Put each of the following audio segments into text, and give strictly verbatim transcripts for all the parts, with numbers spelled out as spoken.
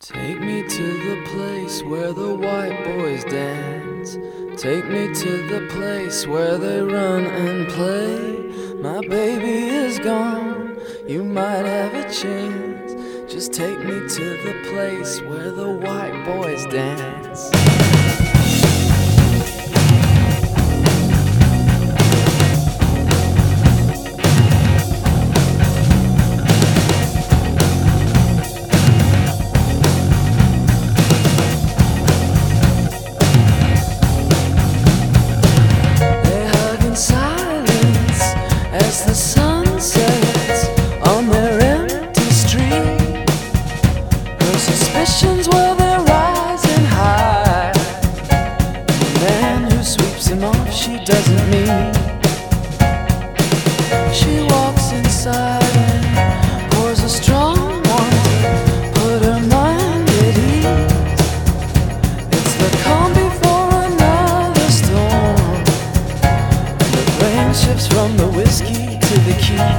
Take me to the place where the white boys dance. Take me to the place where they run and play. My baby is gone, you might have a chance. Just take me to the place where the white boys dance. As the sun sets on their empty street, her suspicions, well, they're rising high. The man who sweeps him off she doesn't meet. She walks inside and pours a strong one to put her mind at ease. It's the calm before another storm. The rain shifts from the whiskey to the key.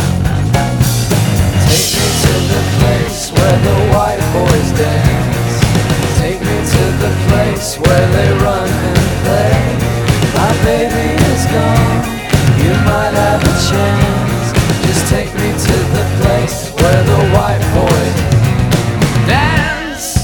Take me to the place where the white boys dance. Take me to the place where they run and play. My baby is gone, you might have a chance. Just take me to the place where the white boys dance.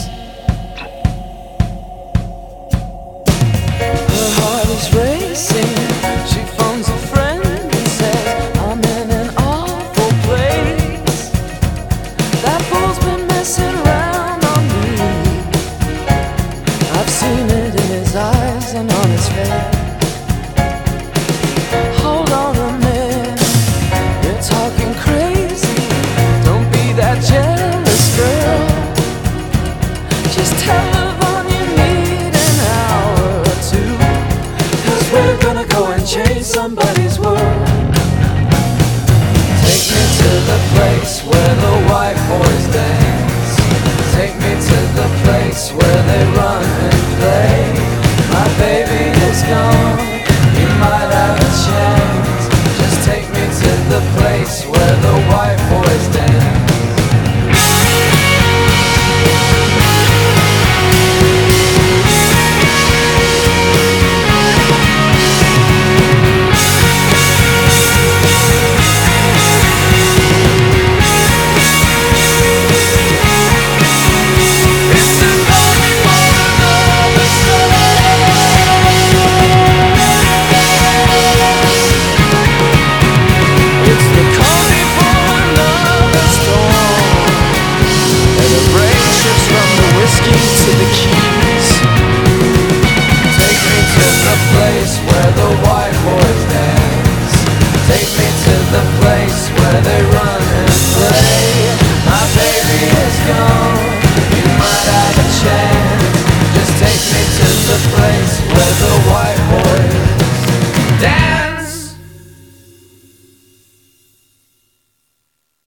Her heart is racing. She phones a friend and says, I'm in an awful place. That fool's been messing around on me. I've seen it in his eyes and on his face. Hold on a minute, you're talking crazy. Don't be that jealous girl. Just tell Yvonne you need an hour or two, 'cause we're gonna go and change somebody's world. Take me to the place where the white boys dance. Take me to the place where they run and